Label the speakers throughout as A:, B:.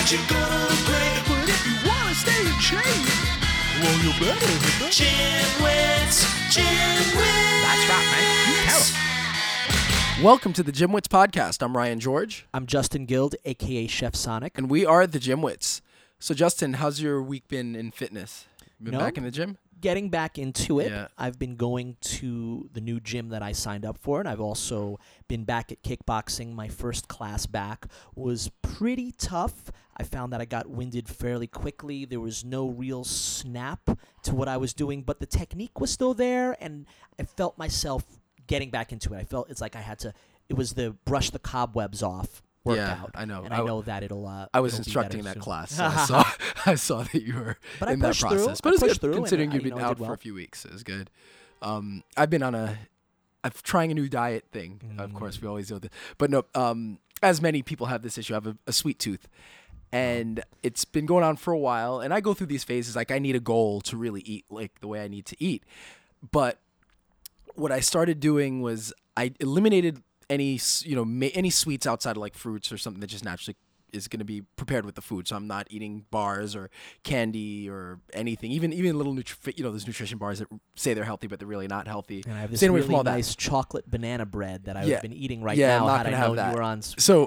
A: you're gonna look great. But if you wanna stay in shape, well, you better hit the Gymwits.
B: That's right, man. Tell 'em. Welcome to the Gymwits podcast. I'm Ryan George.
C: I'm Justin Guild, a.k.a. Chef Sonic.
B: And we are the Gymwits. So, Justin, how's your week been in fitness? Been back in the gym?
C: Getting back into it.
B: Yeah.
C: I've been going to the new gym that I signed up for, and I've also been back at kickboxing. My first class back was pretty tough. I found that I got winded fairly quickly. There was no real snap to what I was doing, but the technique was still there, and I felt myself getting back into it. I felt it's like I had to, it was the brush the cobwebs off workout.
B: Yeah, I know.
C: And I know that it'll
B: I was
C: it'll be
B: instructing
C: better
B: that
C: soon.
B: class, so I saw that you were
C: But I
B: in that
C: pushed through.
B: process. But
C: I
B: it's
C: pushed
B: good
C: through,
B: considering
C: and
B: you've
C: I
B: been
C: did
B: out
C: well.
B: for a few weeks. It was good. I've been on I'm trying a new diet thing. Of course, we always do this. But no, as many people have this issue, I have a sweet tooth. And it's been going on for a while. And I go through these phases, like I need a goal to really eat like the way I need to eat. But what I started doing was I eliminated any sweets outside of like fruits or something that just naturally is going to be prepared with the food. So I'm not eating bars or candy or anything. Even little those nutrition bars that say they're healthy but they're really not healthy.
C: And I have this
B: Staying away from
C: really
B: all that.
C: nice chocolate banana bread that I've
B: Yeah.
C: been eating right
B: Yeah, I'm
C: now.
B: not
C: Had
B: gonna
C: I
B: have
C: known
B: that.
C: you were on
B: So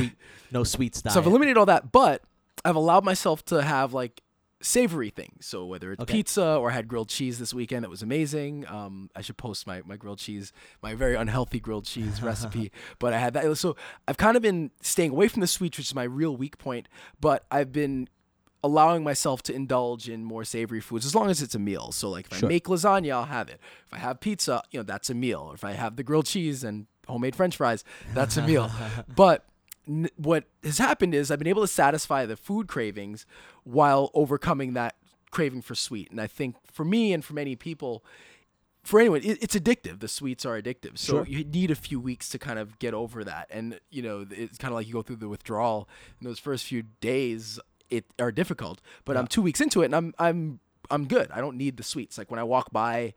C: no sweets diet.
B: So I've eliminated all that, but I've allowed myself to have like savory things. So whether it's pizza or I had grilled cheese this weekend, that was amazing. I should post my grilled cheese, my very unhealthy grilled cheese recipe, but I had that. So I've kind of been staying away from the sweets, which is my real weak point, but I've been allowing myself to indulge in more savory foods as long as it's a meal. So like if I make lasagna, I'll have it. If I have pizza, that's a meal. Or if I have the grilled cheese and homemade French fries, that's a meal. But what has happened is I've been able to satisfy the food cravings while overcoming that craving for sweet. And I think for me and for many people, for anyone, it's addictive. The sweets are addictive. So you need a few weeks to kind of get over that. And, it's kind of like you go through the withdrawal. And those first few days are difficult. But I'm 2 weeks into it and I'm good. I don't need the sweets. Like when I walk by,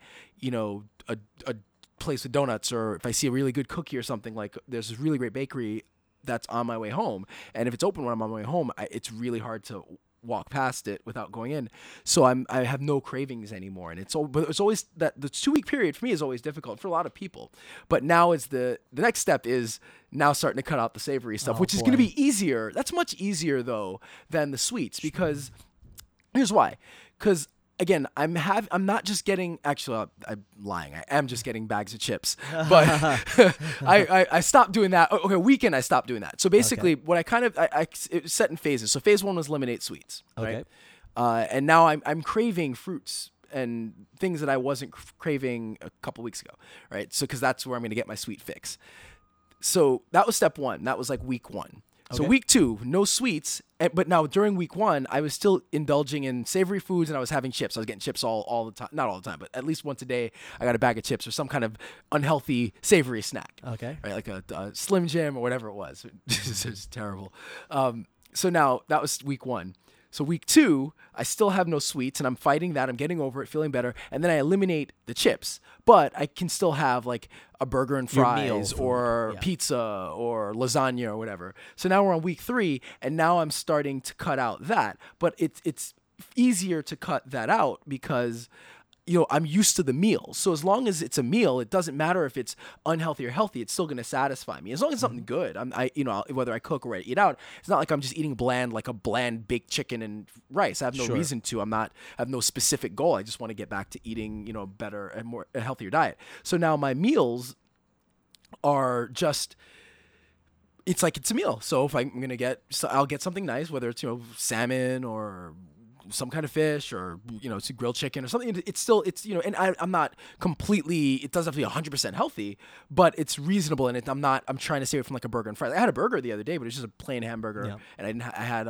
B: a place with donuts, or if I see a really good cookie or something, like there's this really great bakery that's on my way home, and if it's open when I'm on my way home, it's really hard to walk past it without going in. So I have no cravings anymore, and but it's always that the 2 week period for me is always difficult for a lot of people. But now is the next step is now starting to cut out the savory stuff, which is going to be easier. That's much easier though than the sweets, because here's why. Because again, I'm not just getting, actually, I'm lying. I am just getting bags of chips, but I stopped doing that. Okay, weekend I stopped doing that. So basically, what it was set in phases. So phase one was eliminate sweets, right? And now I'm craving fruits and things that I wasn't craving a couple weeks ago, right? So because that's where I'm going to get my sweet fix. So that was step one. That was like week one. So week two, no sweets. But now during week one, I was still indulging in savory foods and I was having chips. I was getting chips all the time. Not all the time, but at least once a day, I got a bag of chips or some kind of unhealthy savory snack.
C: Okay.
B: Right, like a Slim Jim or whatever it was. It's just terrible. So now that was week one. So week two, I still have no sweets and I'm fighting that. I'm getting over it, feeling better. And then I eliminate the chips, but I can still have like a burger and fries or pizza or lasagna or whatever. So now we're on week three and now I'm starting to cut out that, but it's easier to cut that out because I'm used to the meal. So as long as it's a meal, it doesn't matter if it's unhealthy or healthy. It's still going to satisfy me. As long as it's something good, whether I cook or I eat out, it's not like I'm just eating like a bland baked chicken and rice. I have no reason to. I have no specific goal. I just want to get back to eating, better and a healthier diet. So now my meals are just, it's like it's a meal. So if I'm going to I'll get something nice, whether it's, salmon or some kind of fish or, it's a grilled chicken or something. And I'm not completely, it doesn't have to be 100% healthy, but it's reasonable. And I'm trying to stay away from like a burger and fries. I had a burger the other day, but it's just a plain hamburger. And I had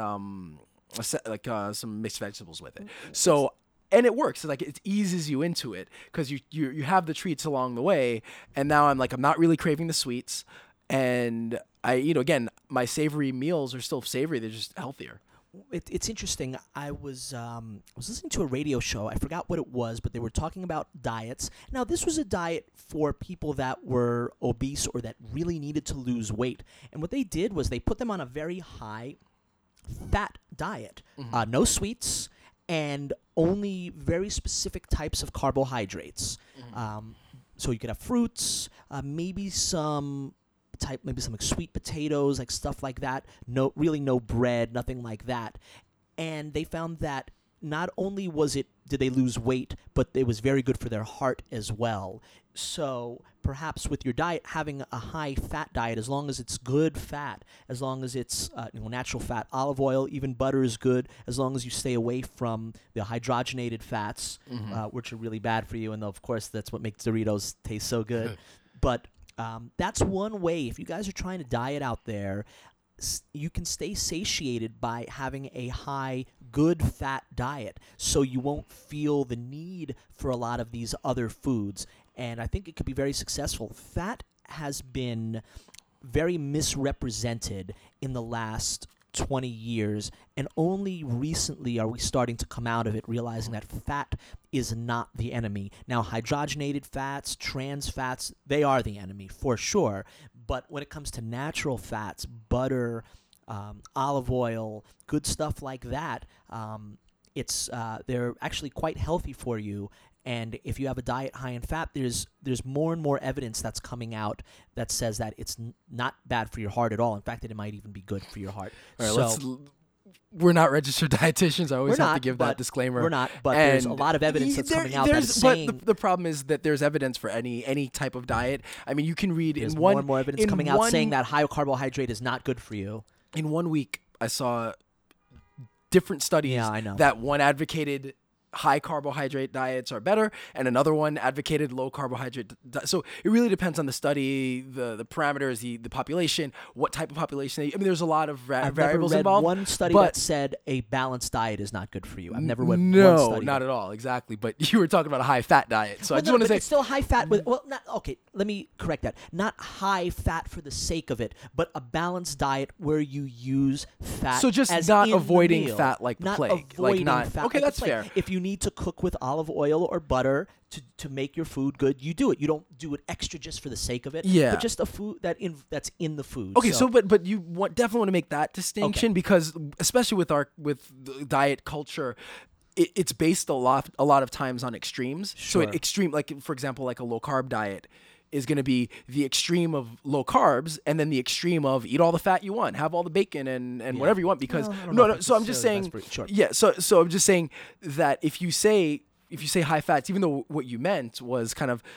B: some mixed vegetables with it. So, and it works. It's like it eases you into it because you have the treats along the way. And now I'm not really craving the sweets. And again, my savory meals are still savory. They're just healthier.
C: It's interesting. I was listening to a radio show. I forgot what it was, but they were talking about diets. Now, this was a diet for people that were obese or that really needed to lose weight. And what they did was they put them on a very high fat diet. No sweets, and only very specific types of carbohydrates. So you could have fruits, maybe some like sweet potatoes, like stuff like that. No bread, nothing like that. And they found that not only did they lose weight, but it was very good for their heart as well. So perhaps with your diet, having a high fat diet, as long as it's good fat, as long as it's natural fat, olive oil, even butter is good, as long as you stay away from the hydrogenated fats, which are really bad for you. And of course, that's what makes Doritos taste so good. But that's one way. If you guys are trying to diet out there, you can stay satiated by having a high, good fat diet, so you won't feel the need for a lot of these other foods. And I think it could be very successful. Fat has been very misrepresented in the last 20 years, and only recently are we starting to come out of it, realizing that fat is not the enemy. Now, hydrogenated fats, trans fats, they are the enemy for sure. But when it comes to natural fats, butter, olive oil, good stuff like that, they're actually quite healthy for you. And if you have a diet high in fat, there's more and more evidence that's coming out that says that it's not bad for your heart at all. In fact, that it might even be good for your heart.
B: All right, we're not registered dietitians. I always have to give that disclaimer.
C: We're not, but there's a lot of evidence that's coming out that's saying.
B: But the problem is that there's evidence for any type of diet. I mean, you can read
C: there's more and more evidence coming out saying that high carbohydrate is not good for you.
B: In 1 week, I saw different studies that one advocated high carbohydrate diets are better, and another one advocated low carbohydrate. So it really depends on the study, the parameters, the population, what type of population. I mean, there's a lot of variables involved.
C: One study that said a balanced diet is not good for you. I've never read one study.
B: No, not at all. Exactly. But you were talking about a high fat diet, so I just want to say
C: it's still high fat with let me correct that. Not high fat for the sake of it, but a balanced diet where you use fat.
B: So just
C: as
B: not
C: in
B: avoiding
C: the meal.
B: Fat like the
C: not
B: plague.
C: Avoiding
B: like not
C: fat
B: okay,
C: like
B: that's
C: the plague.
B: fair.
C: If you need to cook with olive oil or butter to make your food good, you do it. You don't do it extra just for the sake of it.
B: Yeah.
C: But just a food that's in the food.
B: Okay, but you definitely want to make that distinction because especially with the diet culture, it's based a lot of times on extremes.
C: Sure.
B: So extreme, like for example, like a low carb diet is going to be the extreme of low carbs and then the extreme of eat all the fat you want, have all the bacon and whatever you want because so I'm just saying so I'm just saying that if you say high fats, even though what you meant was kind of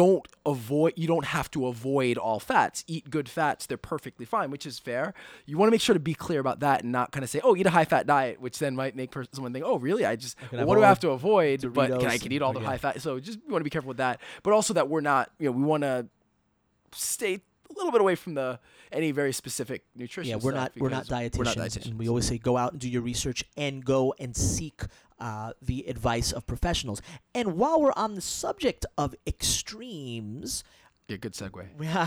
B: you don't have to avoid all fats. Eat good fats, they're perfectly fine, which is fair. You want to make sure to be clear about that and not kind of say, eat a high fat diet, which then might make someone think, really? What do I have to avoid?
C: Doritos,
B: but I can eat all the high fat. So just we want to be careful with that. But also that we're not, we want to stay a little bit away from any very specific nutrition.
C: Yeah, we're not dietitians. And we always say go out and do your research and go and seek the advice of professionals. And while we're on the subject of extremes,
B: yeah, good segue.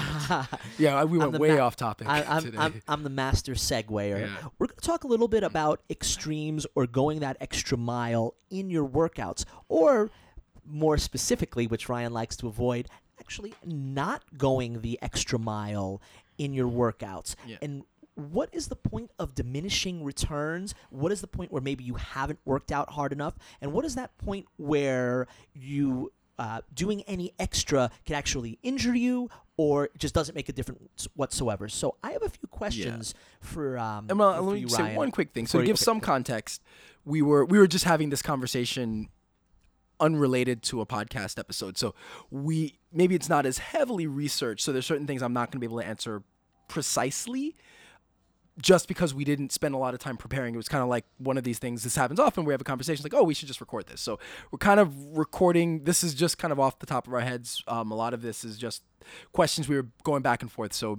B: Yeah, we went way off topic today.
C: I'm the master seguer. Yeah. We're going to talk a little bit about extremes or going that extra mile in your workouts, or more specifically, which Ryan likes to avoid, actually not going the extra mile in your workouts.
B: Yeah.
C: And what is the point of diminishing returns? What is the point where maybe you haven't worked out hard enough? And what is that point where you doing any extra can actually injure you or just doesn't make a difference whatsoever? So I have a few questions for
B: let me say one quick thing. So to give some context, we were just having this conversation unrelated to a podcast episode. So maybe it's not as heavily researched. So there's certain things I'm not going to be able to answer precisely just because we didn't spend a lot of time preparing. It was kind of like one of these things. This happens often. We have a conversation like, we should just record this. So we're kind of recording. This is just kind of off the top of our heads. A lot of this is just questions we were going back and forth. So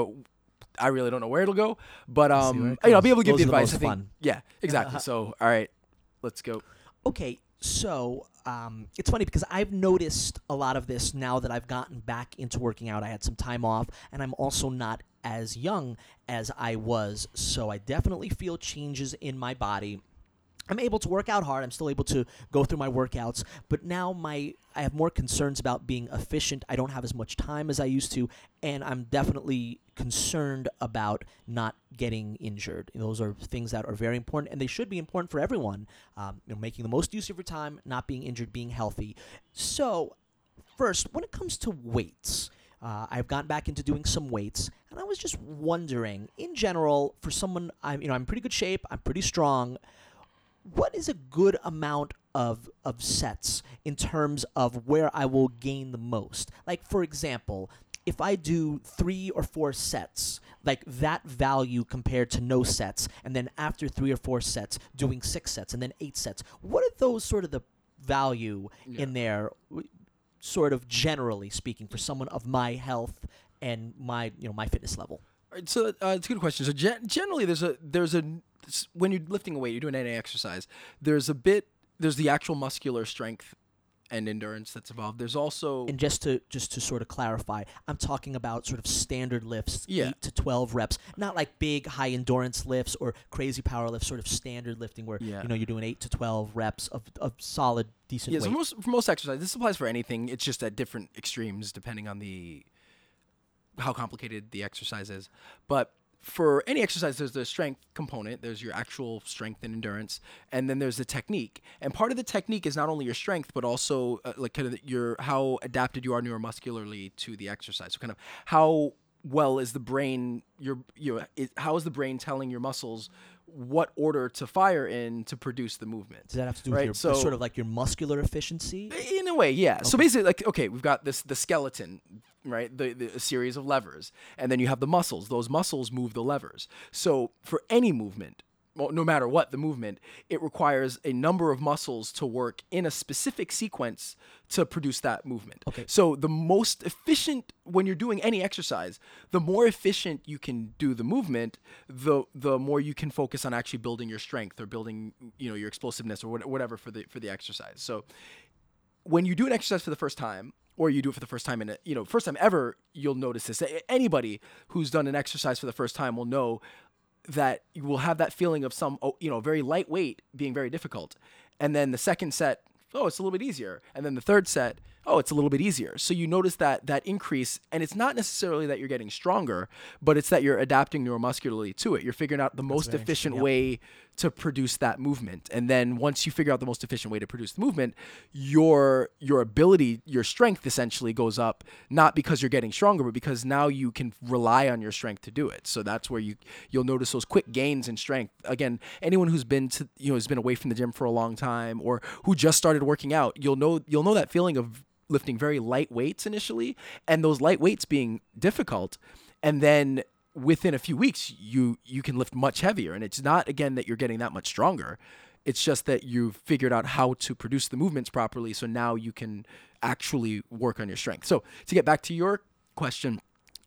B: I really don't know where it'll go, but I'll be able to give the advice. I think. Fun. Yeah, exactly. So all right, let's go.
C: Okay. So it's funny because I've noticed a lot of this now that I've gotten back into working out. I had some time off, and I'm also not as young as I was. So I definitely feel changes in my body. I'm able to work out hard. I'm still able to go through my workouts, but now I have more concerns about being efficient. I don't have as much time as I used to, and I'm definitely concerned about not getting injured. Those are things that are very important, and they should be important for everyone. Making the most use of your time, not being injured, being healthy. So, first, when it comes to weights, I've gotten back into doing some weights, and I was just wondering, in general, for someone, I'm in pretty good shape, I'm pretty strong. What is a good amount of sets in terms of where I will gain the most? Like, for example, if I do 3 or 4 sets, like that value compared to no sets, and then after 3 or 4 sets, doing 6 sets, and then 8 sets, what are those sort of the value in there, sort of generally speaking, for someone of my health and my fitness level?
B: So it's a good question. So generally, there's a when you're lifting a weight, you're doing any exercise. There's the actual muscular strength and endurance that's involved. There's also,
C: and just to sort of clarify, I'm talking about sort of standard lifts, 8 to 12 reps, not like big high endurance lifts or crazy power lifts. Sort of standard lifting where you're doing 8 to 12 reps of solid, decent weight.
B: So for most exercise, this applies for anything. It's just at different extremes depending on how complicated the exercise is. But for any exercise, there's the strength component. There's your actual strength and endurance, and then there's the technique. And part of the technique is not only your strength, but also how adapted you are neuromuscularly to the exercise. So kind of how well is the brain how is the brain telling your muscles what order to fire in to produce the movement?
C: Does that have to do with your sort of like your muscular efficiency?
B: In a way, yeah. Okay. So basically, we've got the skeleton, right? A series of levers, and then you have the muscles. Those muscles move the levers. So for any movement, well, no matter what the movement, it requires a number of muscles to work in a specific sequence to produce that movement.
C: Okay.
B: So the most efficient, when you're doing any exercise, the more efficient you can do the movement, the more you can focus on actually building your strength or building, your explosiveness or whatever for the exercise. So when you do an exercise for the first time, or you do it for the first time first time ever, you'll notice this. Anybody who's done an exercise for the first time will know that you will have that feeling of some, very lightweight being very difficult. And then the second set, it's a little bit easier. And then the third set, it's a little bit easier. So you notice that increase, and it's not necessarily that you're getting stronger, but it's that you're adapting neuromuscularly to it. You're figuring out the most efficient way to produce that movement. And then once you figure out the most efficient way to produce the movement, your ability, your strength essentially goes up, not because you're getting stronger, but because now you can rely on your strength to do it. So that's where you'll notice those quick gains in strength. Again, anyone who's been has been away from the gym for a long time, or who just started working out, you'll know that feeling of lifting very light weights initially, and those light weights being difficult, and then within a few weeks you can lift much heavier. And it's not, again, that you're getting that much stronger. It's just that you've figured out how to produce the movements properly, so now you can actually work on your strength. So to get back to your question,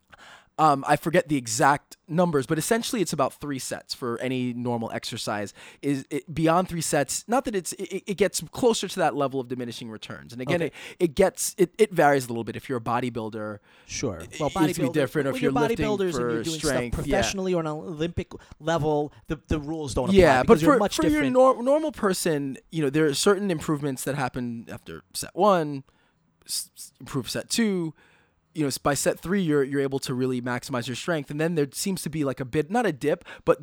B: I forget the exact numbers, but essentially it's about 3 sets for any normal exercise. Beyond 3 sets, not that it gets closer to that level of diminishing returns. And again, it varies a little bit. If you're a bodybuilder,
C: sure.
B: Well, bodybuilder, it's be different. Or if you're lifting for
C: and you're doing
B: strength,
C: stuff professionally or on an Olympic level, the rules don't apply.
B: Yeah, but for
C: different.
B: your normal person, there are certain improvements that happen after set 1, improve set 2. By set 3, you're able to really maximize your strength, and then there seems to be like a bit, not a dip, but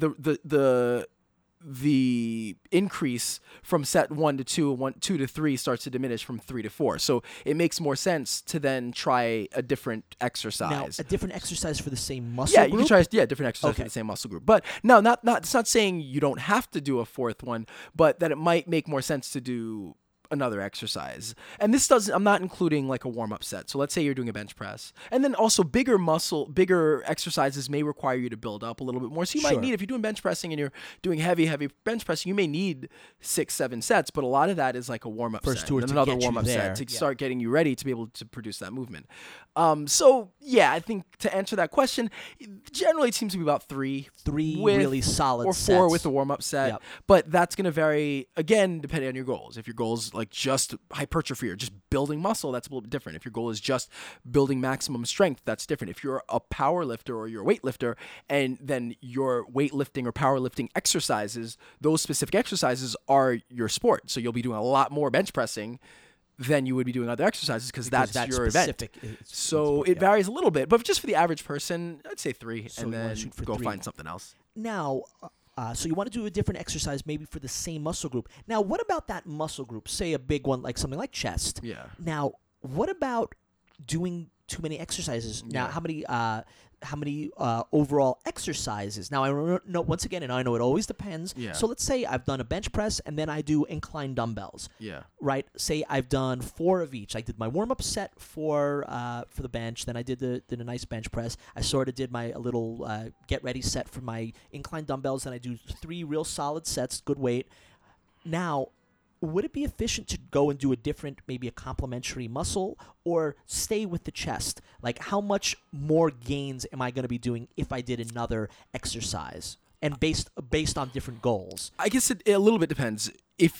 B: the increase from set 1 to 2, 2 to 3 starts to diminish from 3 to 4. So it makes more sense to then try a different exercise.
C: Now, a different exercise for the same muscle group?
B: You can try different exercise for the same muscle group. But no, it's not saying you don't have to do a 4th one, but that it might make more sense to do another exercise. And I'm not including like a warm-up set. So let's say you're doing a bench press, and then also bigger exercises may require you to build up a little bit more. So you might need, if you're doing bench pressing and you're doing heavy bench pressing, you may need 6-7 sets, but a lot of that is like a warm-up set and another warm-up set to start getting you ready to be able to produce that movement. I think to answer that question, generally it seems to be about 3
C: really solid
B: or 4
C: sets.
B: with the warm-up set. But that's going to vary, again, depending on your goals. If your goals, like just hypertrophy or just building muscle, that's a little bit different. If your goal is just building maximum strength, that's different. If you're a power lifter or you're a weightlifter, and then your weightlifting or powerlifting exercises, those specific exercises are your sport. So you'll be doing a lot more bench pressing than you would be doing other exercises because that's your event. So it varies a little bit, but just for the average person, I'd say 3, and then go find something else.
C: Now, so you want to do a different exercise maybe for the same muscle group. Now, what about that muscle group? Say a big one like something like chest.
B: Yeah.
C: Now, what about doing too many exercises? Now, how many overall exercises? Now, I know once again, and I know it always depends.
B: Yeah.
C: So let's say I've done a bench press and then I do incline dumbbells.
B: Yeah.
C: Right. Say I've done 4 of each. I did my warm up set for the bench. Then I did a nice bench press. I sort of did my little get ready set for my incline dumbbells. Then I do 3 real solid sets, good weight. Now, would it be efficient to go and do maybe a complementary muscle, or stay with the chest? Like, how much more gains am I going to be doing if I did another exercise? And based on different goals.
B: I guess it a little bit depends. If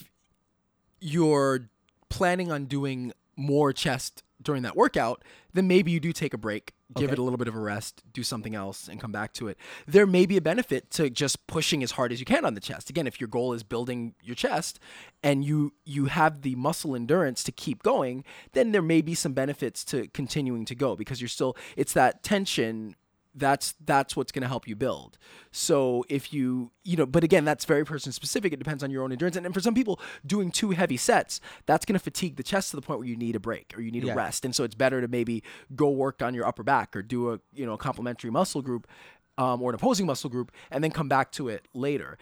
B: you're planning on doing more chest during that workout, then maybe you do take a break, give it a little bit of a rest, do something else, and come back to it. There may be a benefit to just pushing as hard as you can on the chest. Again, if your goal is building your chest and you have the muscle endurance to keep going, then there may be some benefits to continuing to go because it's that tension. That's what's going to help you build. So if but again, that's very person specific. It depends on your own endurance. And for some people, doing 2 heavy sets, that's going to fatigue the chest to the point where you need a break or you need a rest. And so it's better to maybe go work on your upper back or do a complementary muscle group or an opposing muscle group and then come back to it later.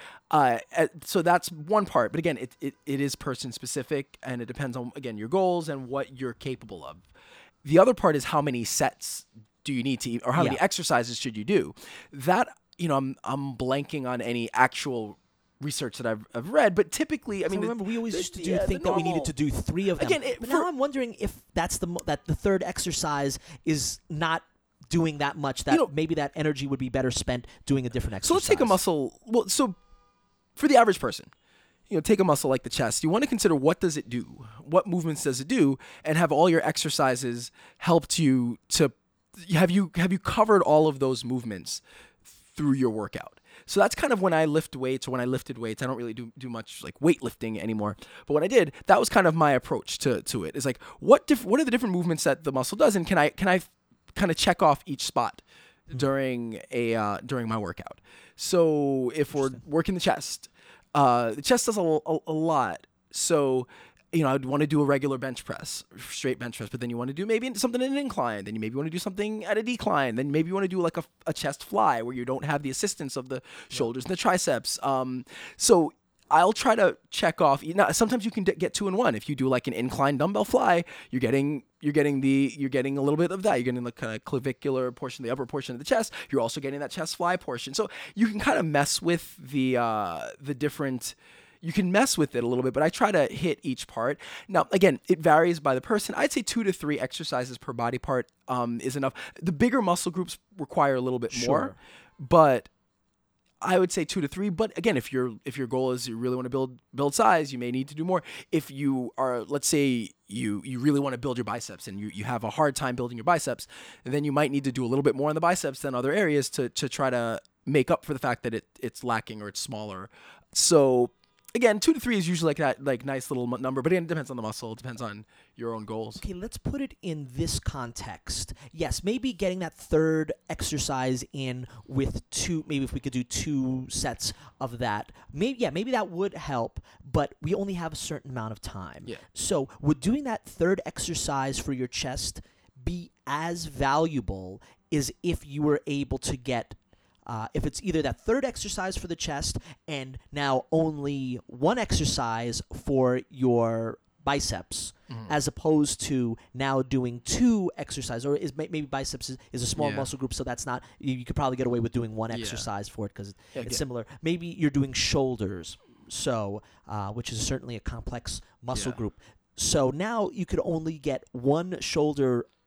B: So that's one part. But again, it is person specific and it depends on, again, your goals and what you're capable of. The other part is how many sets do you need to eat, or how many exercises should you do? That, I'm blanking on any actual research that I've read, but typically, I mean,
C: remember we always used to think that we needed to do 3 of them. Again, but now I'm wondering if that's that the third exercise is not doing that much. That maybe that energy would be better spent doing a different exercise.
B: So let's take a muscle. Well, so for the average person, take a muscle like the chest. You want to consider what does it do, what movements does it do, and have all your exercises helped you to. Have you covered all of those movements through your workout? So that's kind of when I lift weights or when I lifted weights. I don't really do much like weightlifting anymore. But when I did, that was kind of my approach to it. It's like what are the different movements that the muscle does, and can I kind of check off each spot during my workout? So if we're working the chest does a lot. So I'd want to do a regular bench press, straight bench press, but then you want to do maybe something in an incline. Then you maybe want to do something at a decline. Then maybe you want to do like a chest fly where you don't have the assistance of the shoulders and the triceps. So I'll try to check off. Sometimes you can get 2 in 1. If you do like an incline dumbbell fly, you're getting a little bit of that. You're getting the kind of clavicular portion, the upper portion of the chest. You're also getting that chest fly portion. So you can kind of mess with the different. You can mess with it a little bit, but I try to hit each part. Now, again, it varies by the person. I'd say 2 to 3 exercises per body part is enough. The bigger muscle groups require a little bit more, but I would say 2 to 3. But again, if your goal is you really want to build size, you may need to do more. If you are, let's say you really want to build your biceps and you have a hard time building your biceps, then you might need to do a little bit more on the biceps than other areas to try to make up for the fact that it's lacking or it's smaller. So again, 2 to 3 is usually like that, like nice little number, but again, it depends on the muscle. It depends on your own goals.
C: Okay, let's put it in this context. Yes, maybe getting that third exercise in with 2, maybe if we could do 2 sets of that. Maybe that would help, but we only have a certain amount of time.
B: Yeah.
C: So would doing that third exercise for your chest be as valuable as if you were able to get if it's either that third exercise for the chest and now only 1 exercise for your biceps, as opposed to now doing 2 exercises, or maybe biceps is a small muscle group, so that's not, you could probably get away with doing 1 exercise for it because it's similar. Maybe you're doing shoulders, so which is certainly a complex muscle group. So now you could only get 1 shoulder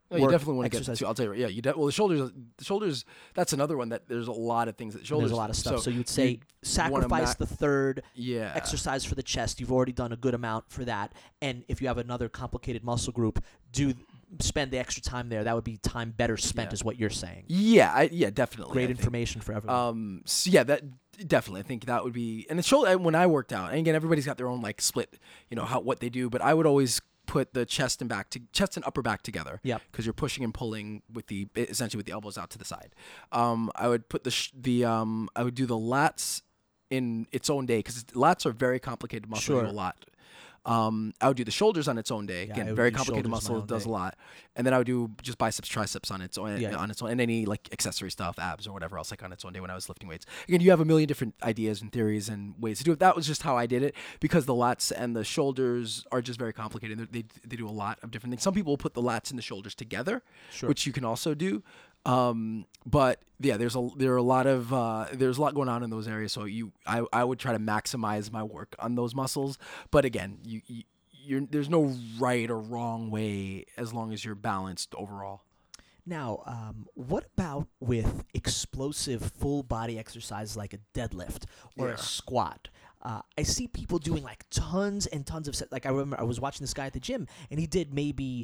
B: No, you definitely want to get
C: exercise.
B: to. I'll tell you. Yeah, the shoulders. That's another one that there's a lot of things that shoulders.
C: There's a lot of stuff. So you'd say
B: you
C: sacrifice the third
B: Yeah.
C: exercise for the chest. You've already done a good amount for that. And if you have another complicated muscle group, spend the extra time there. That would be time better spent, is what you're saying.
B: Yeah, definitely.
C: Great information for everyone.
B: So yeah, that definitely. I think that would be. And the shoulder, when I worked out, and again, everybody's got their own like split, what they do. But I would always put the chest and upper back together.
C: Yep.
B: Because you're pushing and pulling essentially with the elbows out to the side. I would put I would do the lats in its own day because lats are very complicated muscle.
C: Sure.
B: Do a lot. I would do the shoulders on its own day. Again, very complicated muscle, does a lot. And then I would do just biceps, triceps on its own, and any like accessory stuff, abs or whatever else, like on its own day when I was lifting weights. Again, you have a million different ideas and theories and ways to do it. That was just how I did it because the lats and the shoulders are just very complicated. They do a lot of different things. Some people will put the lats and the shoulders together, which you can also do. But yeah, there's a lot going on in those areas. So I would try to maximize my work on those muscles. But again, there's no right or wrong way as long as you're balanced overall.
C: Now, what about with explosive full body exercises like a deadlift or a squat? I see people doing like tons and tons of sets. Like I remember I was watching this guy at the gym and he did maybe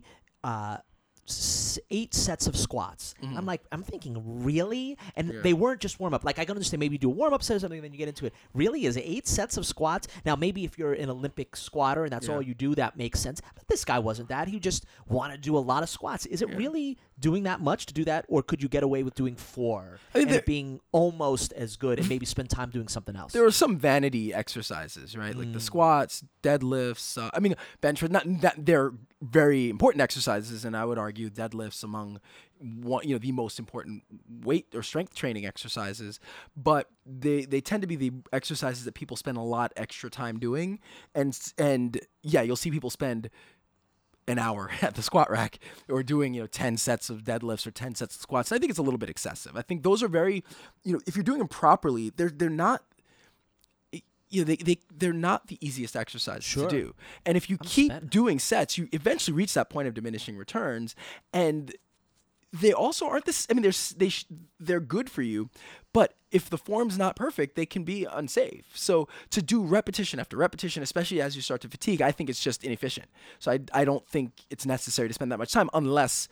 C: 8 sets of squats.
B: Mm-hmm.
C: I'm thinking, really? And they weren't just warm up. Like I can understand maybe you do a warm up set or something, and then you get into it. Really, is it 8 sets of squats? Now maybe if you're an Olympic squatter and that's all you do, that makes sense. But this guy wasn't that. He just wanted to do a lot of squats. Is it really doing that much to do that, or could you get away with doing 4 and it being almost as good and maybe spend time doing something else?
B: There are some vanity exercises, right? Like the squats, deadlifts. Bench press. They're very important exercises, and I would argue deadlifts among the most important weight or strength training exercises. But they tend to be the exercises that people spend a lot extra time doing, and you'll see people spend an hour at the squat rack or doing 10 sets of deadlifts or 10 sets of squats. I think it's a little bit excessive. I think those are very if you're doing them properly, they're not. They're not the easiest exercises to do. And if you keep doing sets, you eventually reach that point of diminishing returns. And they also aren't this. I mean, they're good for you, but if the form's not perfect, they can be unsafe. So to do repetition after repetition, especially as you start to fatigue, I think it's just inefficient. So I don't think it's necessary to spend that much time unless,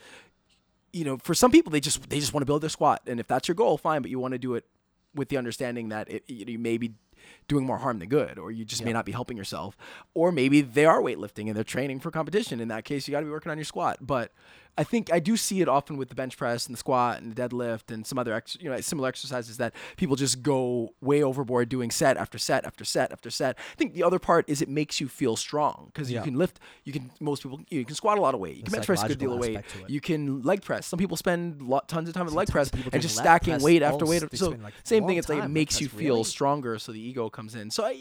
B: for some people, they just want to build their squat. And if that's your goal, fine, but you want to do it with the understanding that you may be doing more harm than good, or you just may not be helping yourself, or maybe they are weightlifting and they're training for competition. In that case, you got to be working on your squat. But I think I do see it often with the bench press and the squat and the deadlift and some other similar exercises that people just go way overboard doing set after set after set after set. I think the other part is it makes you feel strong because you can lift. You can squat a lot lot of weight. You can bench press a good deal of weight. You can leg press. Some people spend tons of time with leg press and just stacking weight after weight. So same thing. It's like it makes you feel stronger. So the ego comes in. So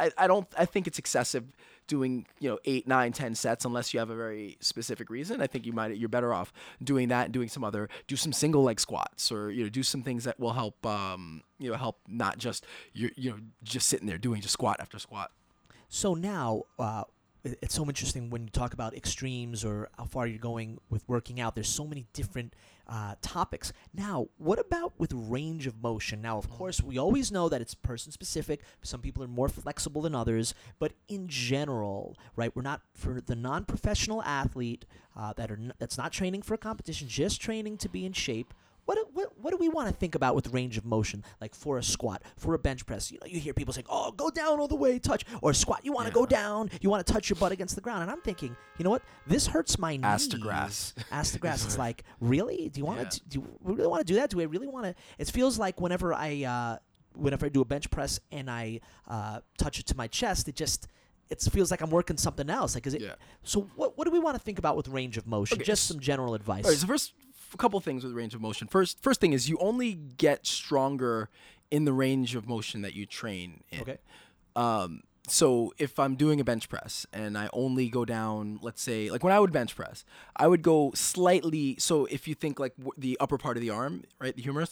B: I think it's excessive doing 8, 9, 10 sets unless you have a very specific reason. I think you're better off doing that and doing do some single leg squats or do some things that will help help not just just sitting there doing just squat after squat.
C: So now it's so interesting when you talk about extremes or how far you're going with working out. There's so many different topics. Now, what about with range of motion? Now, of course, we always know that it's person specific. Some people are more flexible than others, but in general, right? We're not for the non-professional athlete that's not training for a competition, just training to be in shape. What do we want to think about with range of motion, like for a squat, for a bench press? You hear people saying, "Oh, go down all the way, touch," or squat. You want to go down, you want to touch your butt against the ground. And I'm thinking, you know what? This hurts my knees.
B: Ass to grass.
C: Ass to grass. It's like, really? Do you really want to do that? Do I really want to? It feels like whenever I do a bench press and I touch it to my chest, it feels like I'm working something else. Like, is it? Yeah. So what do we want to think about with range of motion? Okay. Just some general advice.
B: All right, so first, a couple things with range of motion. First thing is you only get stronger in the range of motion that you train in.
C: Okay.
B: So if I'm doing a bench press and I only go down, let's say, like when I would bench press, I would go slightly. So if you think like the upper part of the arm, right, the humerus,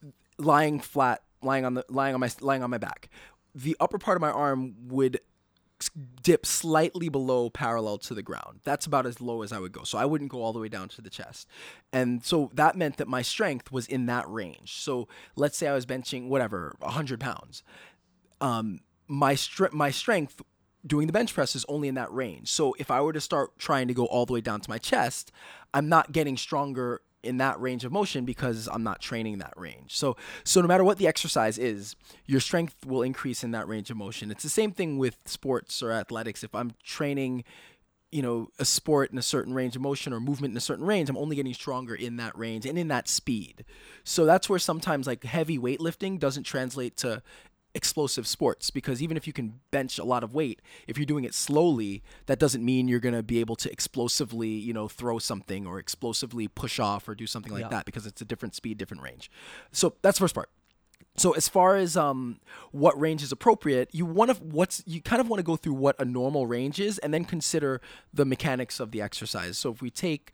B: lying flat, lying on my back, the upper part of my arm would dip slightly below parallel to the ground. That's about as low as I would go. So I wouldn't go all the way down to the chest. And so that meant that my strength was in that range. So let's say I was benching, 100 pounds. My strength doing the bench press is only in that range. So if I were to start trying to go all the way down to my chest, I'm not getting stronger in that range of motion because I'm not training that range. So no matter what the exercise is, your strength will increase in that range of motion. It's the same thing with sports or athletics. If I'm training, a sport in a certain range of motion or movement in a certain range, I'm only getting stronger in that range and in that speed. So that's where sometimes like heavy weightlifting doesn't translate to explosive sports, because even if you can bench a lot of weight, if you're doing it slowly, that doesn't mean you're going to be able to explosively, throw something or explosively push off or do something like that, because it's a different speed, different range. So that's the first part. So as far as what range is appropriate, you kind of want to go through what a normal range is and then consider the mechanics of the exercise. So if we take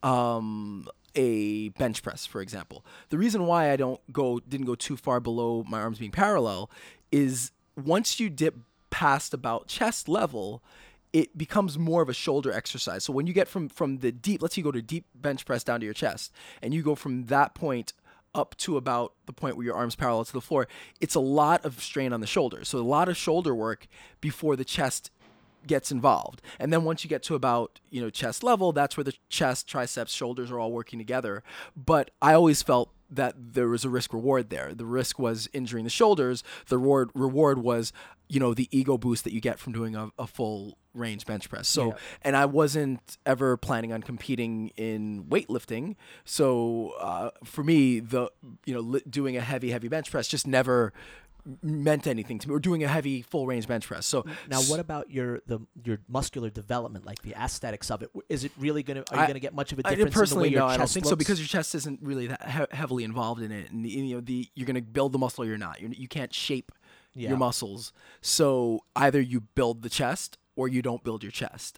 B: a bench press, for example, the reason why I didn't go too far below my arms being parallel is once you dip past about chest level, it becomes more of a shoulder exercise. So when you get from the deep, let's say you go to deep bench press down to your chest, and you go from that point up to about the point where your arms parallel to the floor, it's a lot of strain on the shoulders. So a lot of shoulder work before the chest gets involved. And then once you get to about, chest level, that's where the chest, triceps, shoulders are all working together. But I always felt that there was a risk reward there. The risk was injuring the shoulders. The reward was, the ego boost that you get from doing a full range bench press. So, and I wasn't ever planning on competing in weightlifting. So, for me, doing a heavy bench press just never meant anything to me, or doing a heavy full range bench press. So
C: now, what about your muscular development, like the aesthetics of it? Is it really are you gonna get much of a difference?
B: Personally,
C: in the way your
B: I
C: chest
B: don't think
C: looks?
B: so, because your chest isn't really that heavily involved in it, and you're gonna build the muscle or you're not. You can't shape your muscles. So either you build the chest or you don't build your chest.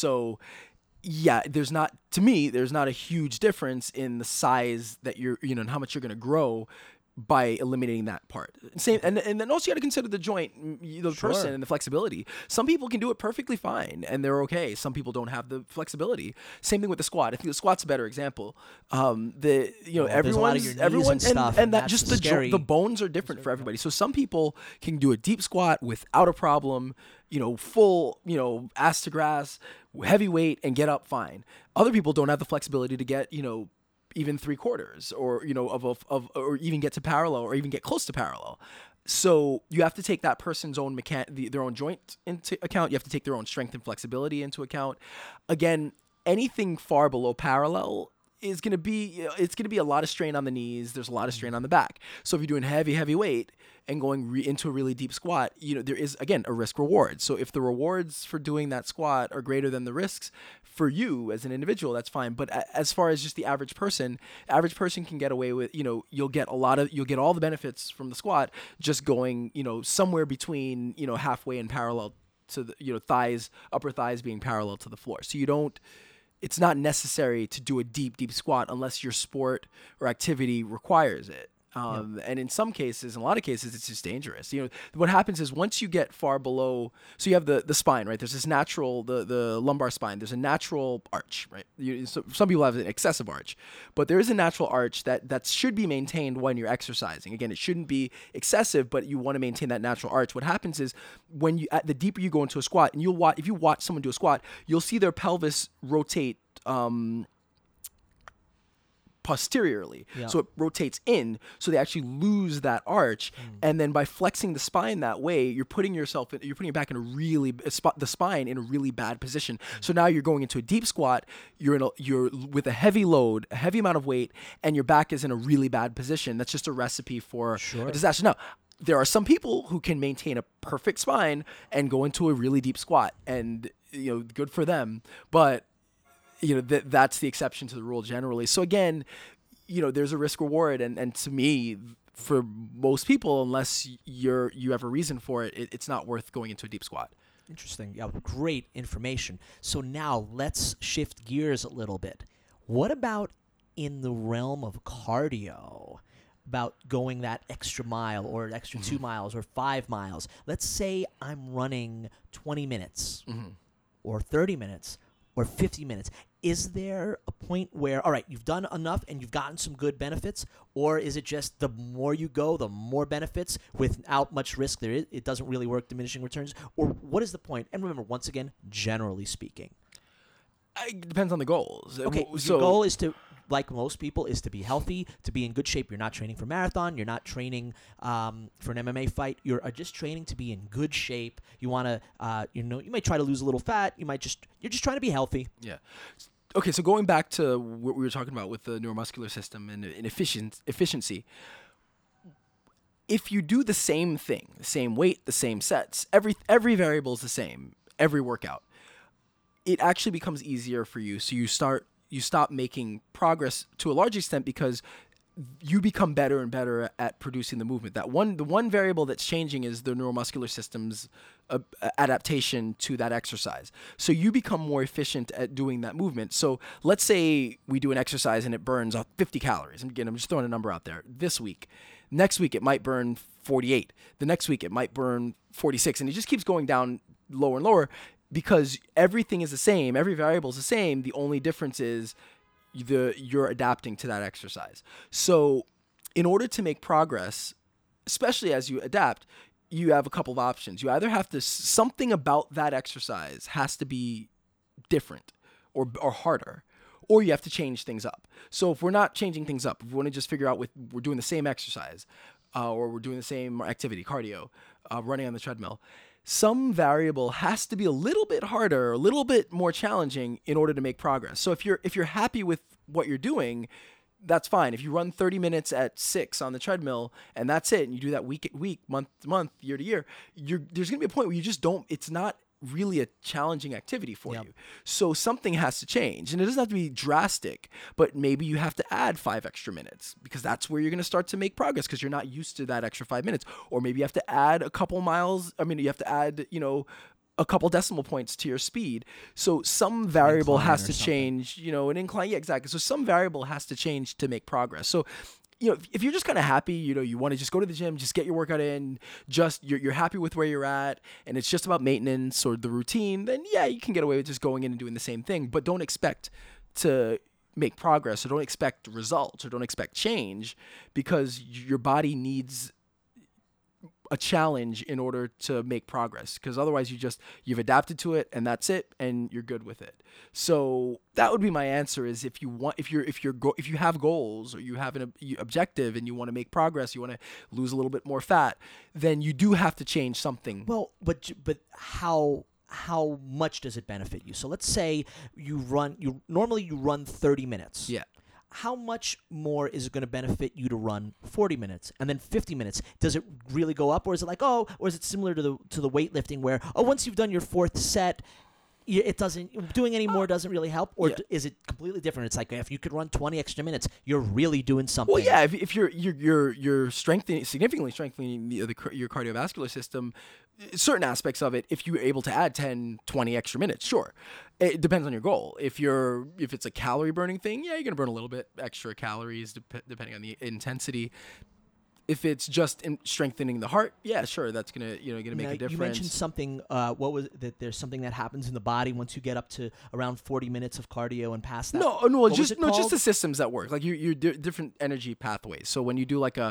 B: There's not a huge difference in the size that and how much you're gonna grow by eliminating that part. Same, and then also you got to consider the joint, the person, and the flexibility. Some people can do it perfectly fine and they're okay. Some people don't have the flexibility. Same thing with the squat. I think the squat's a better example. Everyone's and that just the bones are different for everybody. So some people can do a deep squat without a problem, full, ass to grass, heavy weight, and get up fine. Other people don't have the flexibility to get, even 3/4 or or even get to parallel or even get close to parallel. So you have to take that person's own their own joint into account. You have to take their own strength and flexibility into account. Again, anything far below parallel is going to be a lot of strain on the knees. There's a lot of strain on the back. So if you're doing heavy weight and going into a really deep squat, there is, again, a risk reward. So if the rewards for doing that squat are greater than the risks for you as an individual, that's fine. But as far as just the average person can get away with, you'll get all the benefits from the squat just going, somewhere between, halfway and parallel to the, upper thighs being parallel to the floor. So it's not necessary to do a deep squat unless your sport or activity requires it. And in a lot of cases, it's just dangerous. What happens is once you get far below, so you have the spine, right? There's this natural, the lumbar spine. There's a natural arch, right? So some people have an excessive arch, but there is a natural arch that should be maintained when you're exercising. Again, it shouldn't be excessive, but you want to maintain that natural arch. What happens is the deeper you go into a squat, and if you watch someone do a squat, you'll see their pelvis rotate posteriorly. So it rotates in, so they actually lose that arch. And then by flexing the spine that way, you're putting your back in the spine in a really bad position. So now you're going into a deep squat, you're with a heavy load, a heavy amount of weight, and your back is in a really bad position. That's just a recipe for a disaster. Now, there are some people who can maintain a perfect spine and go into a really deep squat, and good for them. But that's the exception to the rule generally. So again, there's a risk reward, and to me, for most people, unless you have a reason for it, it's not worth going into a deep squat.
C: Interesting. Yeah, great information. So now let's shift gears a little bit. What about in the realm of cardio? about going that extra mile or extra 2 miles or 5 miles. Let's say I'm running 20 minutes or 30 minutes or 50 minutes. Is there a point where, all right, you've done enough and you've gotten some good benefits, or is it just the more you go, the more benefits without much risk there is? It doesn't really work, diminishing returns? Or what is the point? And remember, once again, generally speaking.
B: It depends on the goals.
C: Okay,
B: So
C: your goal is to, like most people, is to be healthy, to be in good shape. You're not training for marathon. You're not training for an MMA fight. You're just training to be in good shape. You want to, you might try to lose a little fat. You're just trying to be healthy.
B: Yeah. Okay, so going back to what we were talking about with the neuromuscular system and efficiency, if you do the same thing, the same weight, the same sets, every variable is the same, every workout, it actually becomes easier for you. So you stop making progress to a large extent because you become better and better at producing the movement. The one variable that's changing is the neuromuscular system's adaptation to that exercise. So you become more efficient at doing that movement. So let's say we do an exercise and it burns off 50 calories. And again, I'm just throwing a number out there this week. Next week, it might burn 48. The next week, it might burn 46. And it just keeps going down lower and lower because everything is the same. Every variable is the same. The only difference is you're adapting to that exercise. So in order to make progress, especially as you adapt, you have a couple of options. You either have to, something about that exercise has to be different or harder, or you have to change things up. So if we're not changing things up, if we want to just figure out we're doing the same exercise or we're doing the same activity, cardio, running on the treadmill, some variable has to be a little bit harder, a little bit more challenging in order to make progress. So if you're happy with what you're doing, that's fine. If you run 30 minutes at 6 on the treadmill and that's it, and you do that week to week, month to month, year to year, there's going to be a point where you just don't, it's not really a challenging activity for you. So something has to change, and it doesn't have to be drastic, but maybe you have to add 5 extra minutes because that's where you're going to start to make progress because you're not used to that extra 5 minutes. Or maybe you have to add a couple miles. You have to add, a couple decimal points to your speed. So some variable has to change, an incline. Yeah, exactly. So some variable has to change to make progress. So, if you're just kind of happy, you want to just go to the gym, just get your workout in, just you're happy with where you're at, and it's just about maintenance or the routine, then yeah, you can get away with just going in and doing the same thing. But don't expect to make progress, or don't expect results, or don't expect change, because your body needs a challenge in order to make progress, because otherwise you've adapted to it and that's it, and you're good with it. So that would be my answer: is if you have goals, or you have an objective and you want to make progress, you want to lose a little bit more fat, then you do have to change something.
C: Well, but how much does it benefit you? So let's say you normally run 30 minutes.
B: Yeah.
C: How much more is it going to benefit you to run 40 minutes and then 50 minutes? Does it really go up, or is it or is it similar to the weightlifting where, once you've done your 4th set, it doesn't, doing any more doesn't really help? Or is it completely different? It's like, if you could run 20 extra minutes, you're really doing something.
B: Well, yeah, if you're significantly strengthening your cardiovascular system, certain aspects of it, if you're able to add 10, 20 extra minutes, sure. It depends on your goal. If it's a calorie burning thing, yeah, you're going to burn a little bit extra calories depending on the intensity. If it's just strengthening the heart, yeah, sure, that's gonna make a difference.
C: You mentioned something. What was that? There's something that happens in the body once you get up to around 40 minutes of cardio and past that.
B: Just the systems that work. Like you're different energy pathways. So when you do like an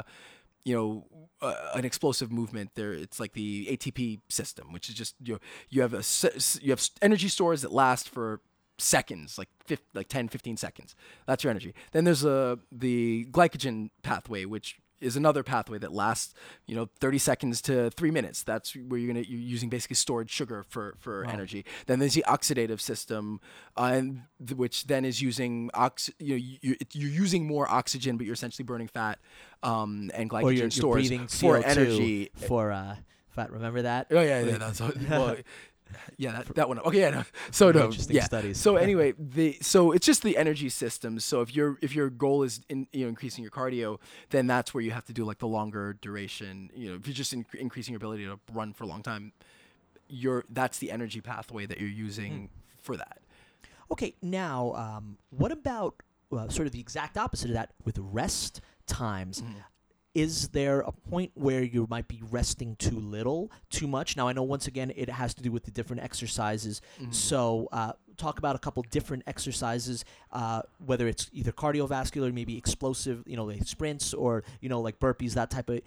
B: an explosive movement, it's like the ATP system, which is just you have energy stores that last for seconds, like 10, 15 seconds. That's your energy. Then there's the glycogen pathway, which is another pathway that lasts 30 seconds to 3 minutes. That's where you're using basically stored sugar for energy. Then there's the oxidative system, which then is using you're using more oxygen, but you're essentially burning fat and glycogen
C: or you're
B: stores
C: breathing
B: for
C: CO2
B: energy
C: for fat. Remember that?
B: Oh yeah, that's well. Yeah, that one. Okay, yeah, no. So no,
C: interesting studies.
B: So anyway, so it's just the energy system. So if your goal is increasing your cardio, then that's where you have to do like the longer duration. If you're just increasing your ability to run for a long time, that's the energy pathway that you're using for that.
C: Okay, now what about sort of the exact opposite of that with rest times? is there a point where you might be resting too little, too much? Now, I know once again it has to do with the different exercises. So talk about a couple different exercises, whether it's either cardiovascular, maybe explosive, like sprints, or like burpees, that type of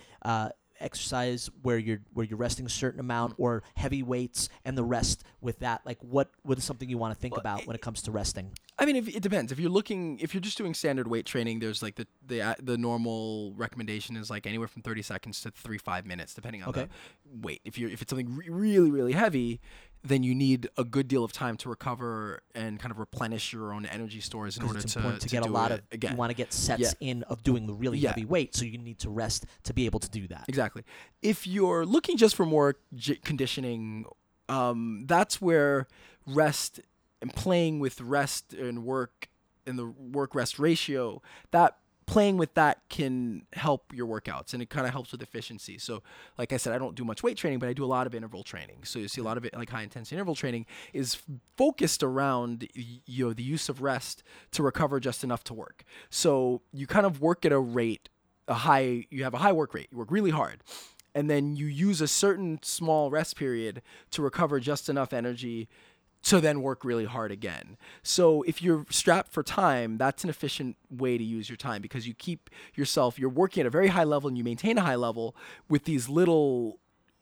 C: exercise where you're resting a certain amount, or heavy weights and the rest with that. Like what is something you want to think about when it comes to resting?
B: I mean, it depends. If you're just doing standard weight training, there's like the normal recommendation is like anywhere from 30 seconds to 3-5 minutes, depending on the weight. If it's something really, really heavy, then you need a good deal of time to recover and kind of replenish your own energy stores in order to
C: get a lot of
B: again.
C: You want to get sets in of doing the really heavy weight, so you need to rest to be able to do that.
B: Exactly. If you're looking just for more conditioning, that's where rest and playing with rest and work and the work-rest ratio, that playing with that can help your workouts, and it kind of helps with efficiency. So like I said, I don't do much weight training, but I do a lot of interval training. So you see a lot of it, like high intensity interval training is focused around the use of rest to recover just enough to work. So you kind of work at a rate, you have a high work rate, you work really hard, and then you use a certain small rest period to recover just enough energy to then work really hard again. So if you're strapped for time, that's an efficient way to use your time, because you're working at a very high level and you maintain a high level with these little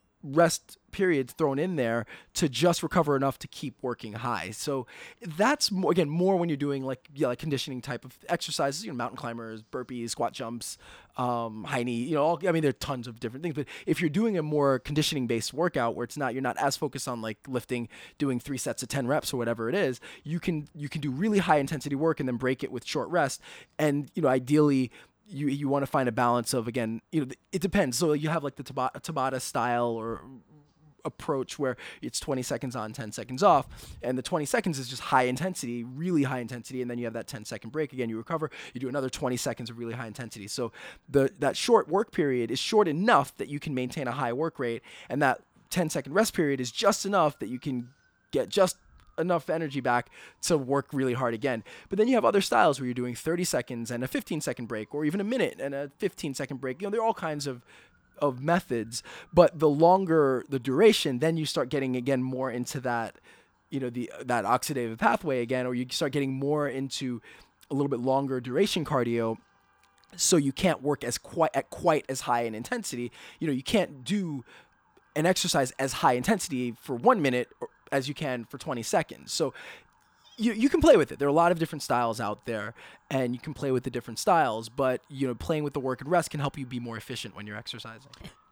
B: rest periods thrown in there to just recover enough to keep working high. So that's more when you're doing like conditioning type of exercises, mountain climbers, burpees, squat jumps, high knee, there are tons of different things. But if you're doing a more conditioning based workout where you're not as focused on like lifting, doing 3 sets of 10 reps or whatever it is, you can do really high intensity work and then break it with short rest. And, ideally, you want to find a balance of, again, it depends. So you have like the Tabata style or approach where it's 20 seconds on, 10 seconds off, and the 20 seconds is just high intensity, really high intensity, and then you have that 10-second break. Again, you recover, you do another 20 seconds of really high intensity. So that short work period is short enough that you can maintain a high work rate, and that 10-second rest period is just enough that you can get just enough energy back to work really hard again. But then you have other styles where you're doing 30 seconds and a 15-second break, or even a minute and a 15-second break. There are all kinds of methods, but the longer the duration, then you start getting again more into that, that oxidative pathway again, or you start getting more into a little bit longer duration cardio. So you can't work at quite as high an intensity. You can't do an exercise as high intensity for 1 minute as you can for 20 seconds. So you can play with it. There are a lot of different styles out there, and you can play with the different styles, but playing with the work and rest can help you be more efficient when you're exercising.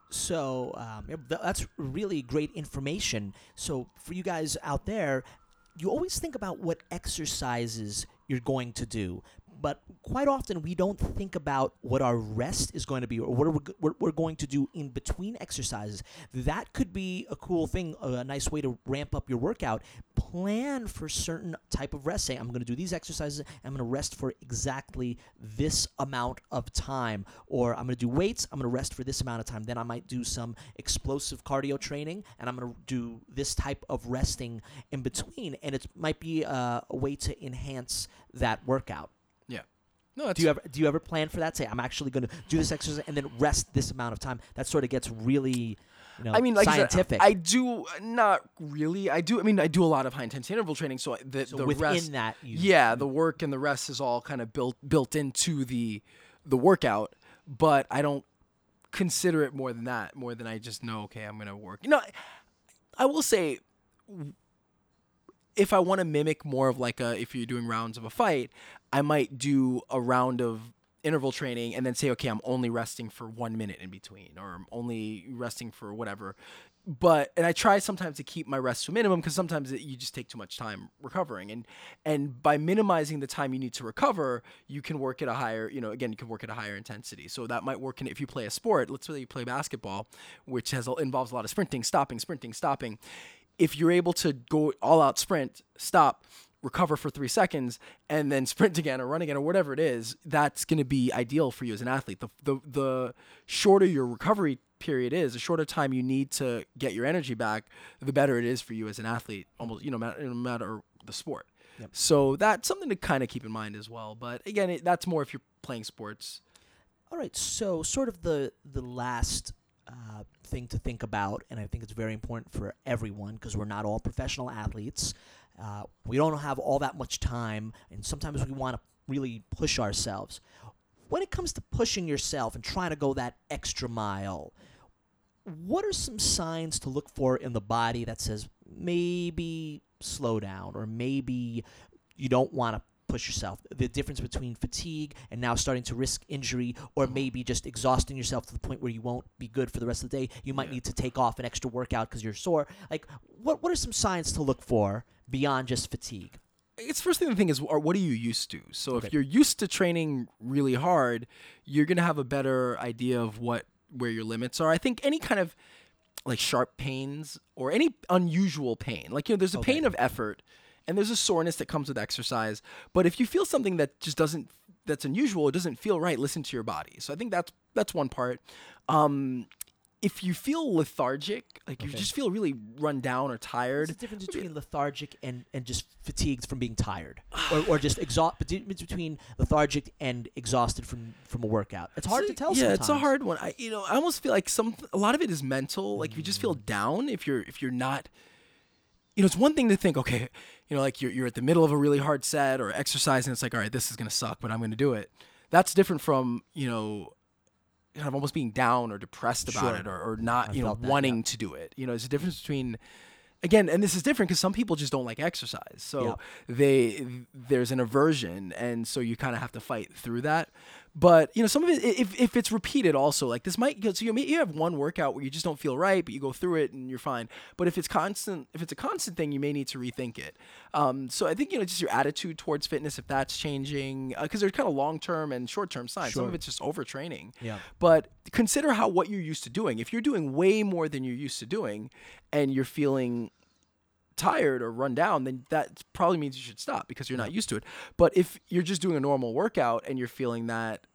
C: So that's really great information. So for you guys out there, you always think about what exercises you're going to do, but quite often we don't think about what our rest is going to be, or what we're going to do in between exercises. That could be a cool thing, a nice way to ramp up your workout. Plan for certain type of rest. Say, I'm going to do these exercises, I'm going to rest for exactly this amount of time, or I'm going to do weights, I'm going to rest for this amount of time. Then I might do some explosive cardio training, and I'm going to do this type of resting in between, and it might be a way to enhance that workout.
B: No,
C: do you ever plan for that? Say, I'm actually going to do this exercise and then rest this amount of time. That sort of gets really, scientific.
B: I do not really. I do a lot of high intensity interval training. So the
C: within
B: rest,
C: that,
B: the work and the rest is all kind of built into the workout. But I don't consider it more than that. More than I just know, okay, I'm going to work. I will say, if I want to mimic more of if you're doing rounds of a fight, I might do a round of interval training and then say, okay, I'm only resting for 1 minute in between, or I'm only resting for whatever. And I try sometimes to keep my rest to a minimum, because sometimes you just take too much time recovering. And by minimizing the time you need to recover, you can work at a higher, you can work at a higher intensity. So that might work if you play a sport. Let's say you play basketball, which involves a lot of sprinting, stopping. If you're able to go all out sprint, stop, recover for 3 seconds, and then sprint again or run again or whatever it is, that's going to be ideal for you as an athlete. The shorter your recovery period is, the shorter time you need to get your energy back, the better it is for you as an athlete, almost, no matter the sport. Yep. So that's something to kind of keep in mind as well. But again, that's more if you're playing sports.
C: All right, so sort of the last thing to think about, and I think it's very important for everyone because we're not all professional athletes. We don't have all that much time, and sometimes we want to really push ourselves. When it comes to pushing yourself and trying to go that extra mile, what are some signs to look for in the body that says maybe slow down or maybe you don't want to push yourself? The difference between fatigue and now starting to risk injury, or maybe just exhausting yourself to the point where you won't be good for the rest of the day. You might need to take off an extra workout because you're sore. Like, what are some signs to look for beyond just fatigue?
B: It's first thing to think is, what are you used to? So if you're used to training really hard, you're going to have a better idea of where your limits are. I think any kind of like sharp pains or any unusual pain, like, there's a pain of effort and there's a soreness that comes with exercise. But if you feel something that just that's unusual, it doesn't feel right, listen to your body. So I think that's one part. If you feel lethargic, like you just feel really run down or tired.
C: What's the difference between lethargic and just fatigued from being tired? or just between lethargic and exhausted from a workout? It's hard to tell sometimes.
B: Yeah, it's a hard one. I almost feel like a lot of it is mental. Like if you just feel down, if you're not, it's one thing to think, okay, like you're at the middle of a really hard set or exercise and it's like, all right, this is going to suck, but I'm going to do it. That's different from, kind of almost being down or depressed about it or not, wanting to do it. There's a difference between, again, and this is different because some people just don't like exercise. So there's an aversion, and so you kind of have to fight through that. But, some of it, if it's repeated also, like this might, so you have one workout where you just don't feel right, but you go through it and you're fine. But if it's a constant thing, you may need to rethink it. So I think, just your attitude towards fitness, if that's changing, because there's kind of long-term and short-term signs.
C: Sure.
B: Some of it's just overtraining.
C: Yeah.
B: But consider what you're used to doing. If you're doing way more than you're used to doing and you're feeling tired or run down, then that probably means you should stop because you're not used to it. But if you're just doing a normal workout and you're feeling that,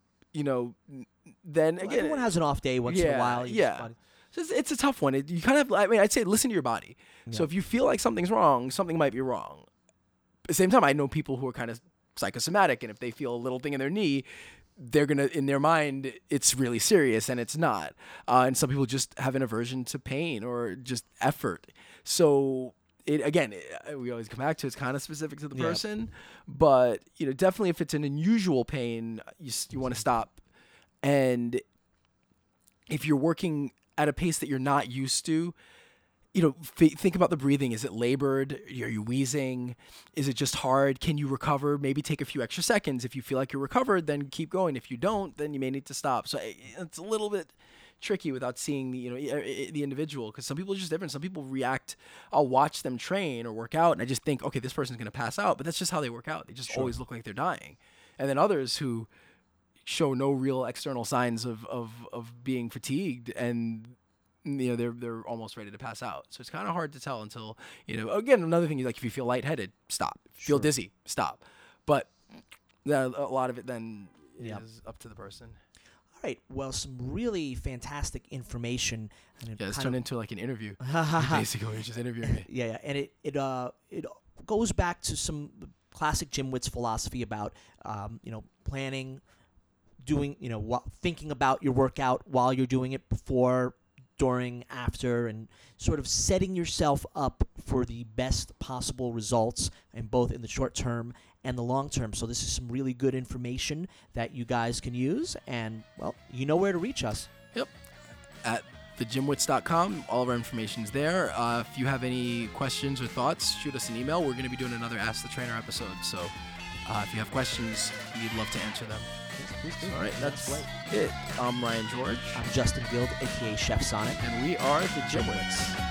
B: then again,
C: everyone has an off day once in a while.
B: So it's a tough one. You kind of, I'd say listen to your body. Yeah. So if you feel like something's wrong, something might be wrong. At the same time, I know people who are kind of psychosomatic, and if they feel a little thing in their knee, they're going to, in their mind, it's really serious, and it's not. And some people just have an aversion to pain or just effort. So we always come back to it's kind of specific to the person, but definitely if it's an unusual pain, you want to stop. And if you're working at a pace that you're not used to, think about the breathing. Is it labored? Are you wheezing? Is it just hard? Can you recover? Maybe take a few extra seconds. If you feel like you're recovered, then keep going. If you don't, then you may need to stop. So it's a little bit tricky without seeing the individual, because some people are just different. Some people react. I'll watch them train or work out, and I just think, okay, this person's going to pass out. But that's just how they work out. They just always look like they're dying. And then others who show no real external signs of being fatigued, and they're almost ready to pass out. So it's kind of hard to tell until, again, another thing is like if you feel lightheaded, stop. Feel dizzy, stop. But a lot of it then is up to the person.
C: All right. Well, some really fantastic information. And
B: it's turned into like an interview. Basically, you're just interviewing me.
C: Yeah. And it goes back to some classic Jim Witt's philosophy about, planning, doing, thinking about your workout while you're doing it, before, during, after, and sort of setting yourself up for the best possible results, and both in the short term and the long term. So this is some really good information that you guys can use, and well, you know where to reach us.
B: Yep. At thejimwitz.com, all of our information's there. If you have any questions or thoughts, shoot us an email. We're going to be doing another Ask the Trainer episode, so if you have questions, we'd love to answer them. All right, that's it. I'm Ryan George.
C: I'm Justin Guild, a.k.a. Chef Sonic.
B: And we are the Gym Wits.